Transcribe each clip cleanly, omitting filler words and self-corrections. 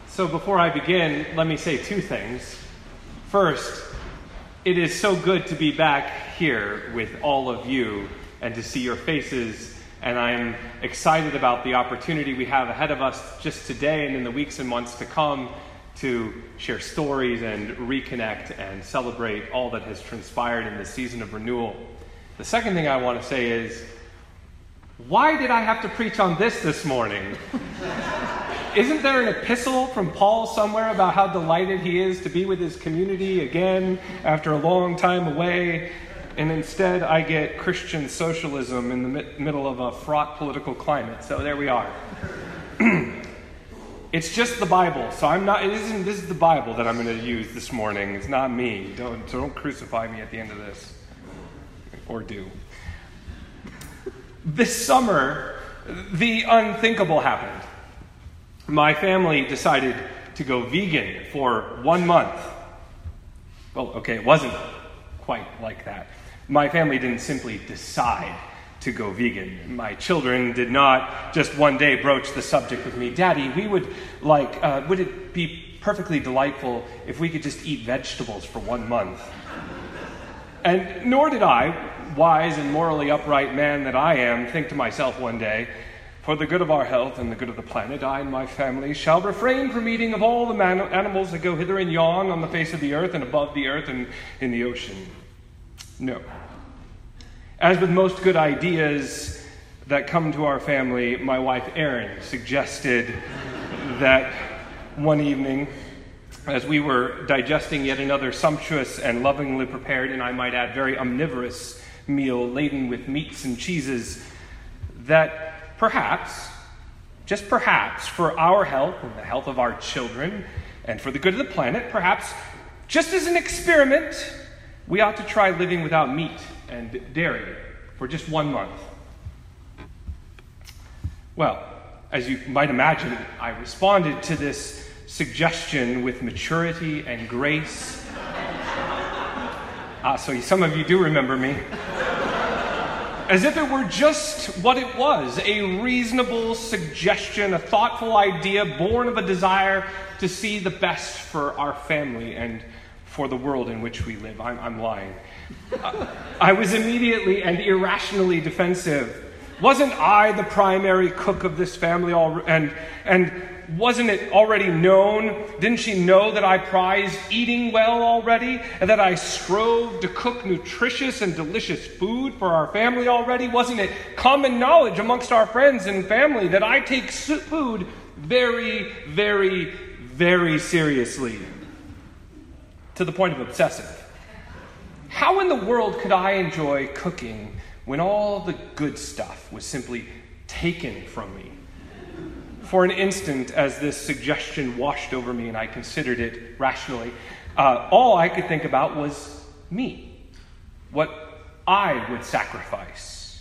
So before I begin, let me say two things. First, it is so good to be back here with all of you and to see your faces, and I'm excited about the opportunity we have ahead of us just today and in the weeks and months to come to share stories and reconnect and celebrate all that has transpired in this season of renewal. The second thing I want to say is, why did I have to preach on this morning? Isn't there an epistle from Paul somewhere about how delighted he is to be with his community again after a long time away? And instead I get Christian socialism in the middle of a fraught political climate. So there we are. It's just the Bible. So this is the Bible that I'm going to use this morning. It's not me. Don't crucify me at the end of this. Or do. This summer, the unthinkable happened. My family decided to go vegan for 1 month. Well, okay, it wasn't quite like that. My family didn't simply decide to go vegan. My children did not just one day broach the subject with me. Daddy, we would it be perfectly delightful if we could just eat vegetables for 1 month? And nor did I, wise and morally upright man that I am, think to myself one day, for the good of our health and the good of the planet, I and my family shall refrain from eating of all the animals that go hither and yon on the face of the earth and above the earth and in the ocean. No. As with most good ideas that come to our family, my wife Erin suggested that one evening, as we were digesting yet another sumptuous and lovingly prepared, and I might add very omnivorous meal laden with meats and cheeses, that perhaps, just perhaps, for our health and the health of our children and for the good of the planet, perhaps, just as an experiment, we ought to try living without meat and dairy for just 1 month. Well, as you might imagine, I responded to this suggestion with maturity and grace. So some of you do remember me. As if it were just what it was, a reasonable suggestion, a thoughtful idea born of a desire to see the best for our family and for the world in which we live. I'm lying. I was immediately and irrationally defensive. Wasn't I the primary cook of this family and wasn't it already known? Didn't she know that I prized eating well already? And that I strove to cook nutritious and delicious food for our family already? Wasn't it common knowledge amongst our friends and family that I take food very, very, very seriously? To the point of obsessive. How in the world could I enjoy cooking when all the good stuff was simply taken from me? For an instant, as this suggestion washed over me and I considered it rationally, all I could think about was me. What I would sacrifice.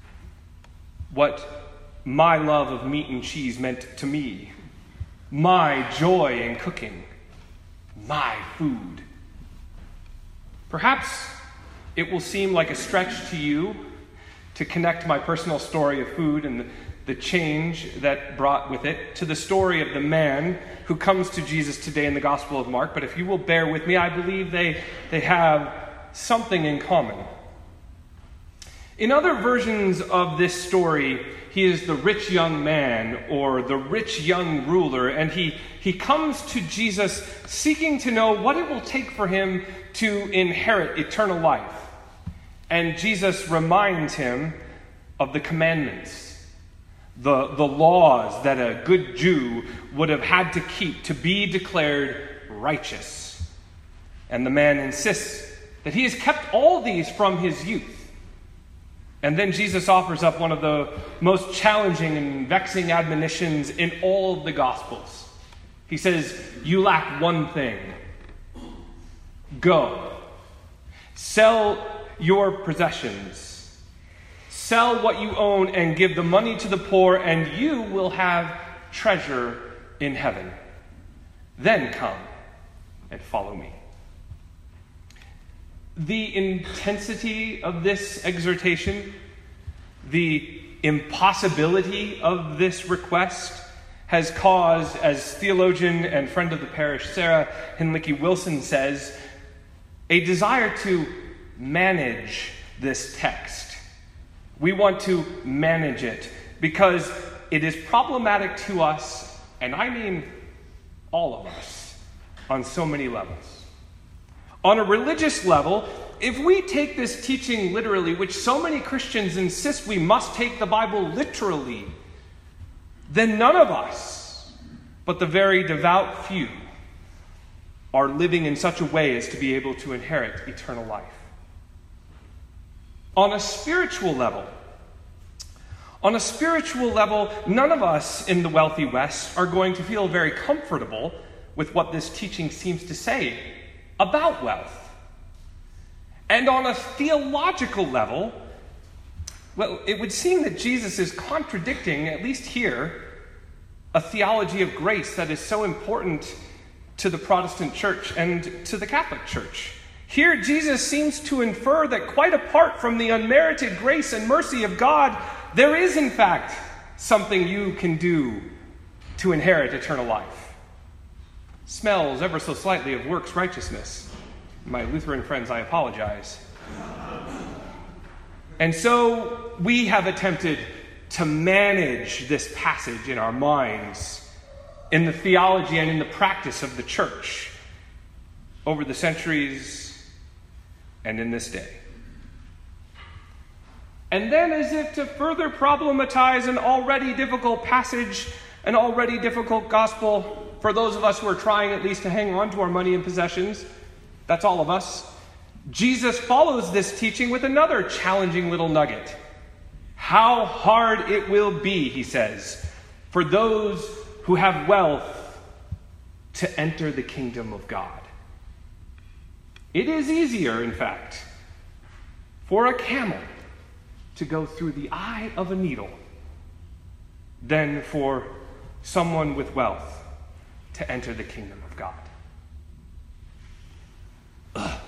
What my love of meat and cheese meant to me. My joy in cooking. My food. Perhaps it will seem like a stretch to you to connect my personal story of food and the change that brought with it to the story of the man who comes to Jesus today in the Gospel of Mark. But if you will bear with me, I believe they have something in common. In other versions of this story, he is the rich young man or the rich young ruler, and he comes to Jesus seeking to know what it will take for him to inherit eternal life. And Jesus reminds him of the commandments, the laws that a good Jew would have had to keep to be declared righteous. And the man insists that he has kept all these from his youth. And then Jesus offers up one of the most challenging and vexing admonitions in all of the Gospels. He says, you lack one thing. Go. Sell your possessions. Sell what you own and give the money to the poor, and you will have treasure in heaven. Then come and follow me. The intensity of this exhortation, the impossibility of this request, has caused, as theologian and friend of the parish Sarah Hinlicky Wilson says, a desire to manage this text. We want to manage it because it is problematic to us, and I mean all of us, on so many levels. On a religious level, if we take this teaching literally, which so many Christians insist we must take the Bible literally, then none of us, but the very devout few, are living in such a way as to be able to inherit eternal life. On a spiritual level, none of us in the wealthy West are going to feel very comfortable with what this teaching seems to say about wealth. And on a theological level, well, it would seem that Jesus is contradicting, at least here, a theology of grace that is so important to the Protestant church and to the Catholic church. Here, Jesus seems to infer that quite apart from the unmerited grace and mercy of God, there is, in fact, something you can do to inherit eternal life. Smells ever so slightly of works righteousness. My Lutheran friends, I apologize. And so we have attempted to manage this passage in our minds, in the theology and in the practice of the church, over the centuries and in this day. And then, as if to further problematize an already difficult passage, an already difficult gospel, for those of us who are trying at least to hang on to our money and possessions, that's all of us, Jesus follows this teaching with another challenging little nugget. How hard it will be, he says, for those who have wealth to enter the kingdom of God. It is easier, in fact, for a camel to go through the eye of a needle than for someone with wealth to enter the kingdom of God. Ugh.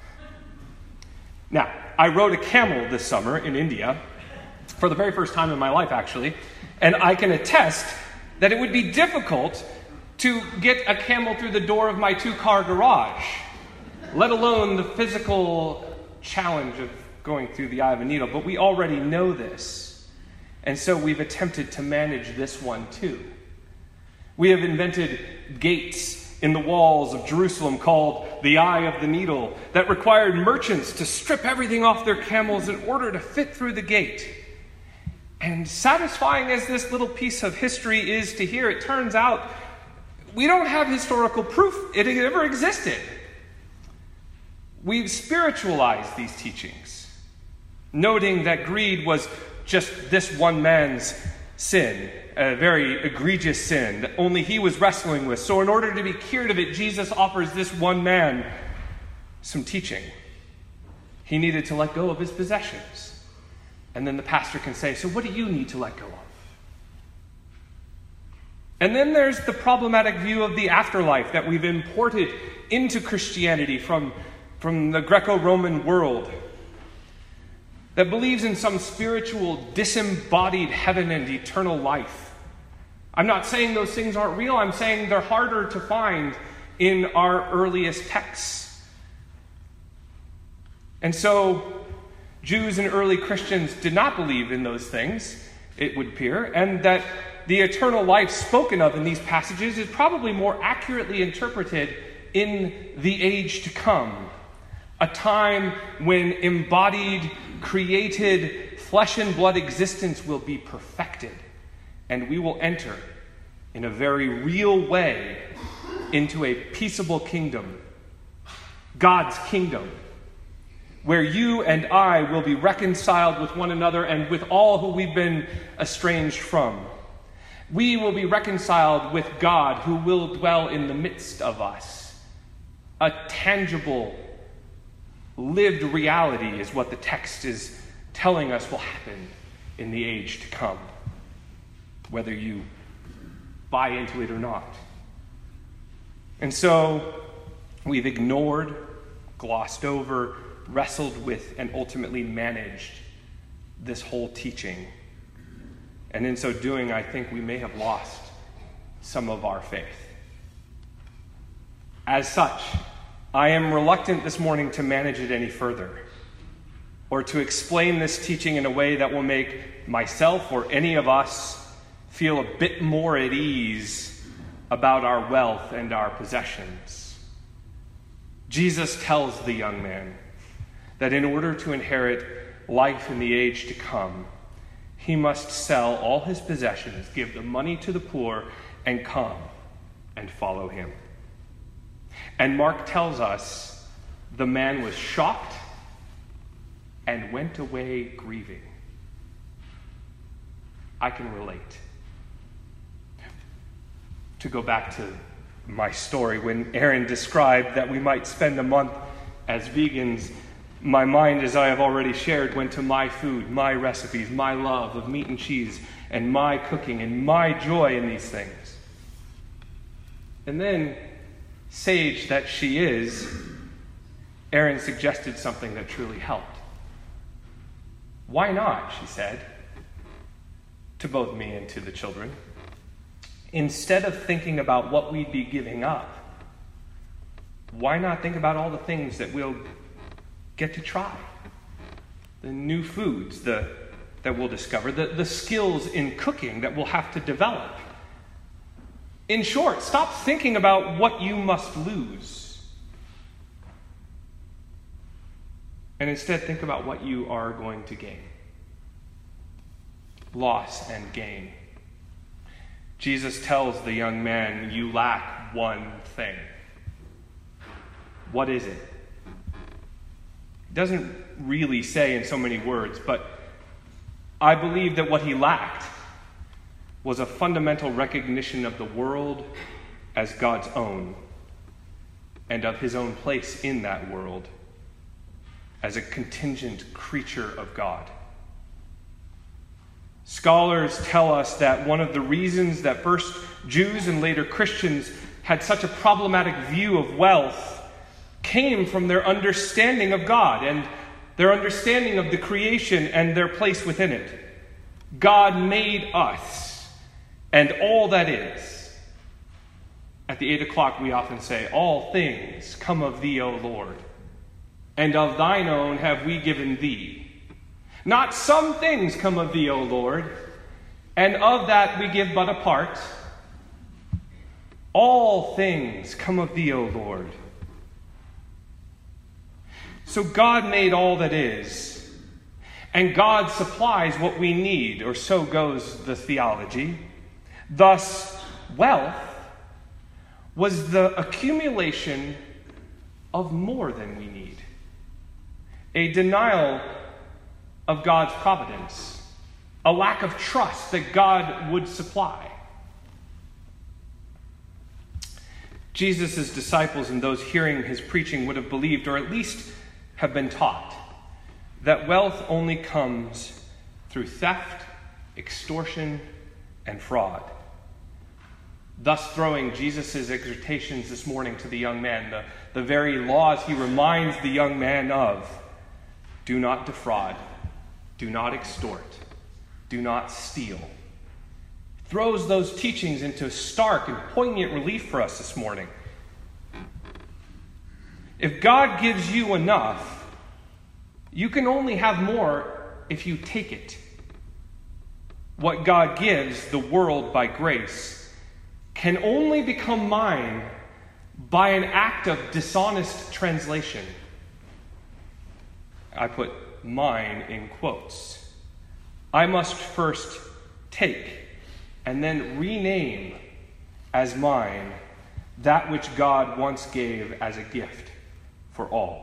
Now, I rode a camel this summer in India, for the very first time in my life, actually, and I can attest that it would be difficult to get a camel through the door of my two-car garage, let alone the physical challenge of going through the eye of a needle. But we already know this, and so we've attempted to manage this one too. We have invented gates in the walls of Jerusalem called the Eye of the Needle that required merchants to strip everything off their camels in order to fit through the gate. And satisfying as this little piece of history is to hear, it turns out we don't have historical proof it ever existed. We've spiritualized these teachings, noting that greed was just this one man's sin, a very egregious sin that only he was wrestling with. So in order to be cured of it, Jesus offers this one man some teaching. He needed to let go of his possessions. And then the pastor can say, so what do you need to let go of? And then there's the problematic view of the afterlife that we've imported into Christianity from the Greco-Roman world, that believes in some spiritual, disembodied heaven and eternal life. I'm not saying those things aren't real. I'm saying they're harder to find in our earliest texts. And so Jews and early Christians did not believe in those things, it would appear, and that the eternal life spoken of in these passages is probably more accurately interpreted in the age to come, a time when embodied, created, flesh and blood existence will be perfected, and we will enter in a very real way into a peaceable kingdom, God's kingdom, where you and I will be reconciled with one another and with all who we've been estranged from. We will be reconciled with God, who will dwell in the midst of us. A tangible, lived reality is what the text is telling us will happen in the age to come, whether you buy into it or not. And so we've ignored, glossed over, wrestled with, and ultimately managed this whole teaching. And in so doing, I think we may have lost some of our faith. As such, I am reluctant this morning to manage it any further, or to explain this teaching in a way that will make myself or any of us feel a bit more at ease about our wealth and our possessions. Jesus tells the young man that in order to inherit life in the age to come, he must sell all his possessions, give the money to the poor, and come and follow him. And Mark tells us the man was shocked and went away grieving. I can relate. To go back to my story, when Aaron described that we might spend a month as vegans, my mind, as I have already shared, went to my food, my recipes, my love of meat and cheese, and my cooking, and my joy in these things. And then, sage that she is, Aaron suggested something that truly helped. Why not, she said, to both me and to the children. Instead of thinking about what we'd be giving up, why not think about all the things that we'll get to try? The new foods that we'll discover, the skills in cooking that we'll have to develop. In short, stop thinking about what you must lose, and instead think about what you are going to gain. Loss and gain. Jesus tells the young man, you lack one thing. What is it? He doesn't really say in so many words, but I believe that what he lacked was a fundamental recognition of the world as God's own, and of his own place in that world as a contingent creature of God. Scholars tell us that one of the reasons that first Jews and later Christians had such a problematic view of wealth came from their understanding of God and their understanding of the creation and their place within it. God made us and all that is. At the 8 o'clock we often say, all things come of thee, O Lord, and of thine own have we given thee. Not some things come of thee, O Lord, and of that we give but a part. All things come of thee, O Lord. So God made all that is, and God supplies what we need, or so goes the theology. Thus, wealth was the accumulation of more than we need. A denial of God's providence, a lack of trust that God would supply. Jesus' disciples and those hearing his preaching would have believed, or at least have been taught, that wealth only comes through theft, extortion, and fraud. Thus throwing Jesus' exhortations this morning to the young man, the very laws he reminds the young man of: do not defraud, do not extort, do not steal. Throws those teachings into stark and poignant relief for us this morning. If God gives you enough, you can only have more if you take it. What God gives the world by grace can only become mine by an act of dishonest translation. I put mine in quotes. I must first take and then rename as mine that which God once gave as a gift for all.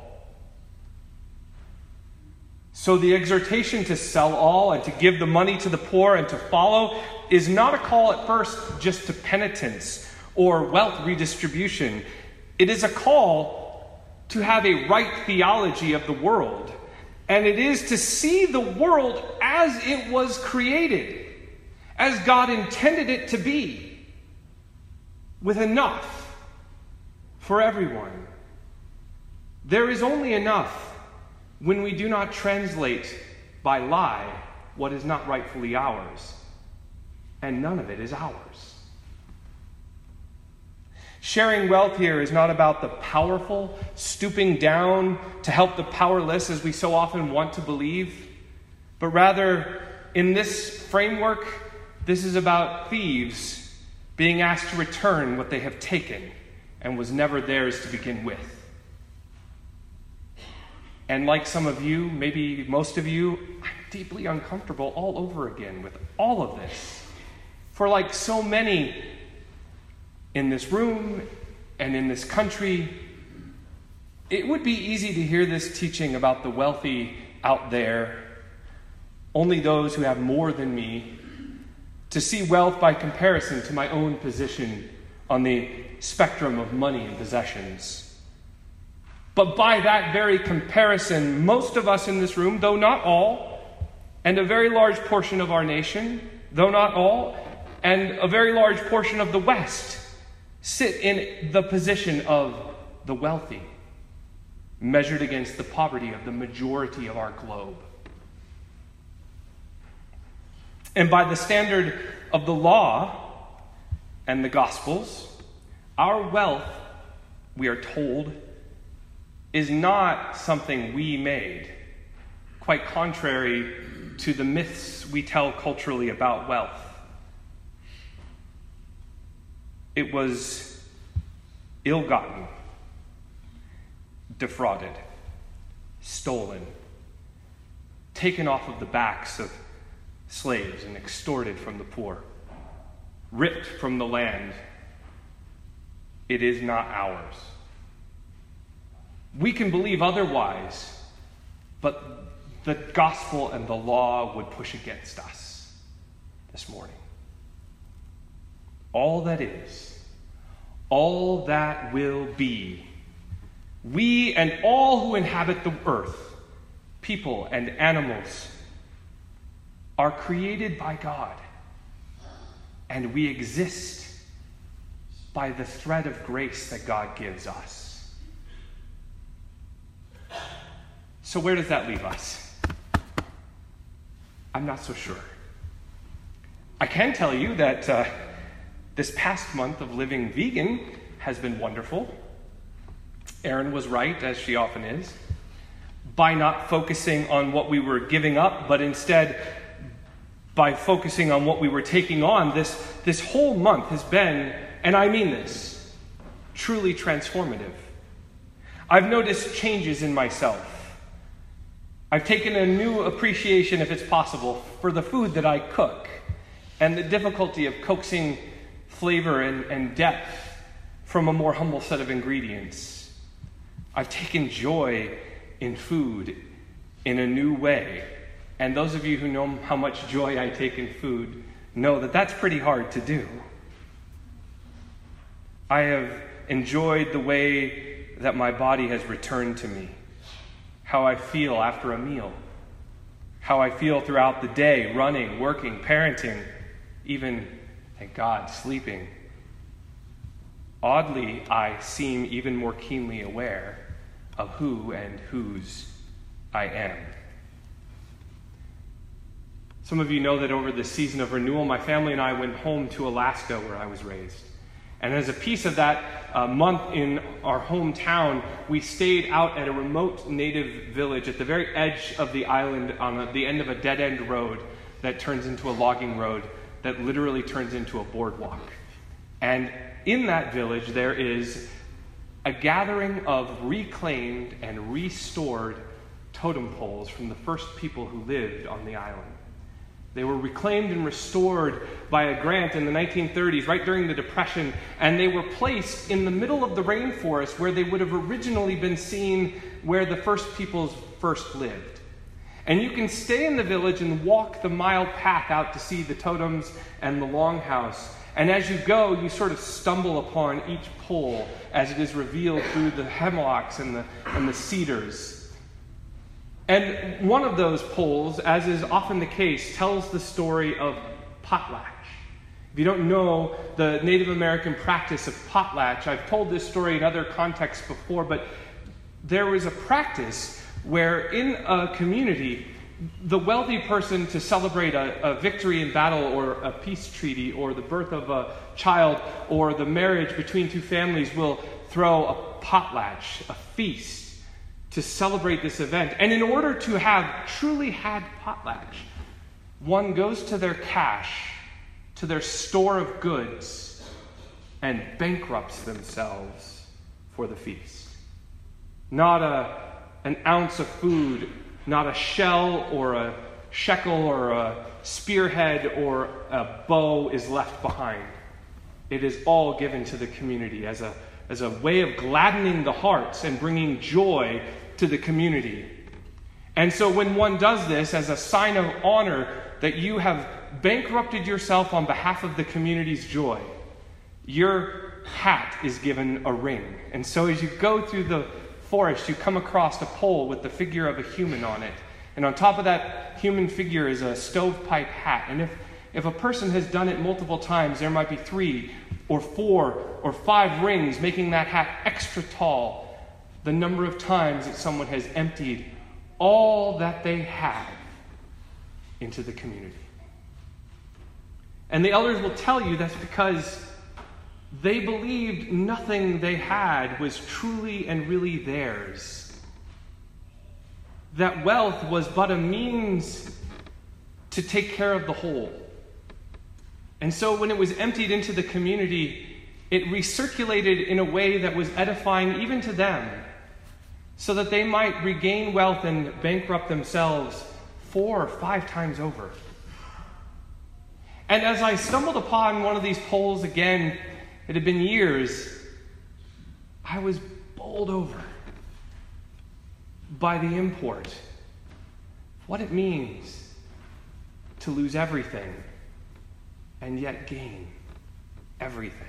So the exhortation to sell all and to give the money to the poor and to follow is not a call at first just to penitence or wealth redistribution. It is a call to have a right theology of the world. And it is to see the world as it was created, as God intended it to be, with enough for everyone. There is only enough when we do not translate by lie what is not rightfully ours, and none of it is ours. Sharing wealth here is not about the powerful stooping down to help the powerless, as we so often want to believe, but rather, in this framework, this is about thieves being asked to return what they have taken and was never theirs to begin with. And like some of you, maybe most of you, I'm deeply uncomfortable all over again with all of this. For like so many in this room and in this country, it would be easy to hear this teaching about the wealthy out there, only those who have more than me, to see wealth by comparison to my own position on the spectrum of money and possessions. But by that very comparison, most of us in this room, though not all, and a very large portion of our nation, though not all, and a very large portion of the West, sit in the position of the wealthy, measured against the poverty of the majority of our globe. And by the standard of the law and the Gospels, our wealth, we are told, is not something we made, quite contrary to the myths we tell culturally about wealth. It was ill-gotten, defrauded, stolen, taken off of the backs of slaves and extorted from the poor, ripped from the land. It is not ours. We can believe otherwise, but the gospel and the law would push against us this morning. All that is, all that will be, we and all who inhabit the earth, people and animals, are created by God, and we exist by the thread of grace that God gives us. So where does that leave us? I'm not so sure. I can tell you that this past month of living vegan has been wonderful. Erin was right, as she often is, by not focusing on what we were giving up, but instead by focusing on what we were taking on. This whole month has been, and I mean this, truly transformative. I've noticed changes in myself. I've taken a new appreciation, if it's possible, for the food that I cook and the difficulty of coaxing flavor and depth from a more humble set of ingredients. I've taken joy in food in a new way. And those of you who know how much joy I take in food know that that's pretty hard to do. I have enjoyed the way that my body has returned to me, how I feel after a meal, how I feel throughout the day, running, working, parenting, even, thank God, sleeping. Oddly, I seem even more keenly aware of who and whose I am. Some of you know that over the season of renewal, my family and I went home to Alaska, where I was raised. And as a piece of that month in our hometown, we stayed out at a remote native village at the very edge of the island on the end of a dead-end road that turns into a logging road that literally turns into a boardwalk. And in that village, there is a gathering of reclaimed and restored totem poles from the first people who lived on the island. They were reclaimed and restored by a grant in the 1930s, right during the Depression, and they were placed in the middle of the rainforest where they would have originally been seen where the first peoples first lived. And you can stay in the village and walk the mile path out to see the totems and the longhouse. And as you go, you sort of stumble upon each pole as it is revealed through the hemlocks and the cedars. And one of those poles, as is often the case, tells the story of potlatch. If you don't know the Native American practice of potlatch, I've told this story in other contexts before, but there was a practice where in a community, the wealthy person to celebrate a victory in battle or a peace treaty or the birth of a child or the marriage between two families will throw a potlatch, a feast, to celebrate this event. And in order to have truly had potlatch, one goes to their cache, to their store of goods, and bankrupts themselves for the feast. Not an ounce of food, not a shell or a shekel or a spearhead or a bow is left behind. It is all given to the community as a way of gladdening the hearts and bringing joy to the community. And so when one does this as a sign of honor that you have bankrupted yourself on behalf of the community's joy, your hat is given a ring. And so as you go through the forest, you come across a pole with the figure of a human on it. And on top of that human figure is a stovepipe hat. And if a person has done it multiple times, there might be 3 or 4 or 5 rings, making that hat extra tall, the number of times that someone has emptied all that they have into the community. And the elders will tell you that's because they believed nothing they had was truly and really theirs. That wealth was but a means to take care of the whole. And so when it was emptied into the community, it recirculated in a way that was edifying even to them, so that they might regain wealth and bankrupt themselves 4 or 5 times over. And as I stumbled upon one of these poles again, it had been years, I was bowled over by the import, what it means to lose everything and yet gain everything.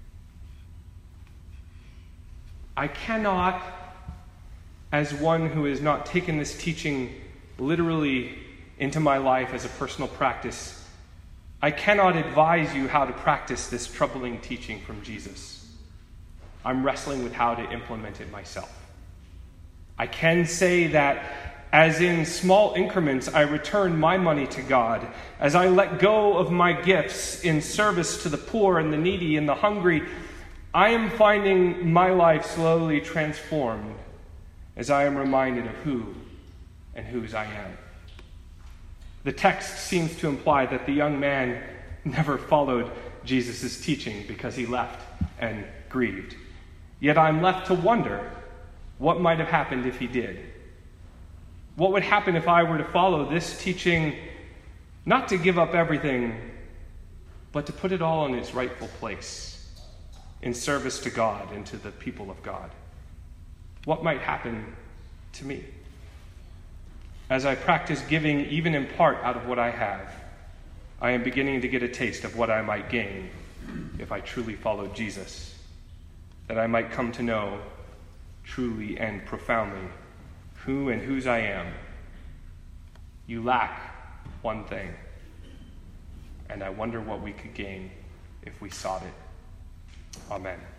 I cannot, as one who has not taken this teaching literally into my life as a personal practice, I cannot advise you how to practice this troubling teaching from Jesus. I'm wrestling with how to implement it myself. I can say that as in small increments I return my money to God, as I let go of my gifts in service to the poor and the needy and the hungry, I am finding my life slowly transformed as I am reminded of who and whose I am. The text seems to imply that the young man never followed Jesus' teaching because he left and grieved. Yet I'm left to wonder what might have happened if he did. What would happen if I were to follow this teaching, not to give up everything, but to put it all in its rightful place, in service to God and to the people of God? What might happen to me? As I practice giving even in part out of what I have, I am beginning to get a taste of what I might gain if I truly followed Jesus, that I might come to know truly and profoundly who and whose I am. You lack one thing, and I wonder what we could gain if we sought it. Amen.